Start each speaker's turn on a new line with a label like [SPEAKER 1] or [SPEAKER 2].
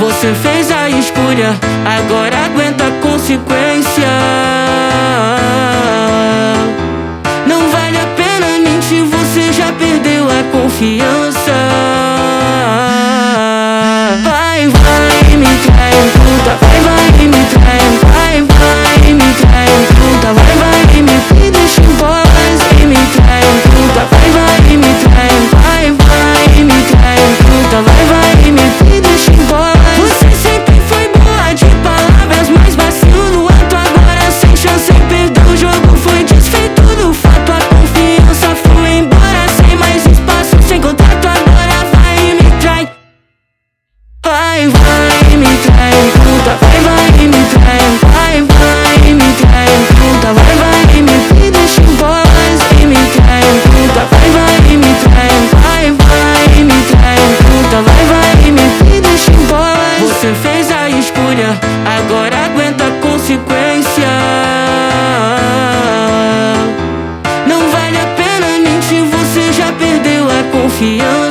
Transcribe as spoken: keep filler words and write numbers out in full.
[SPEAKER 1] Você fez a escolha, agora aguenta a consequência. Não vale a pena mentir, você já perdeu a confiança. Vai, vai, me trai, puta, vai, vai, me trai, vai, vai, me trai, puta, vai, vai, me deixa em bolas, vai, me trai, puta, vai, vai, me trai, vai, vai, me trai, puta, vai, vai, me deixa em bolas. Você sempre foi boa de palavras, mas vacilo no ato, agora sem chance, perdeu o jogo, foi desfeito do fato, a confiança foi embora, sem mais espaço, sem contato, agora vai e me trai. Vai, vai, me trai, puta, vai, vai, me trai, vai, vai, me trai, puta, vai, vai, me deixa em bolas, vai, me trai, puta, vai, vai, me trai, vai, vai, me trai, puta, vai, vai, me deixa em bolas. Você fez a escolha, agora aguenta a consequência. Não vale a pena mentir, você já perdeu a confiança.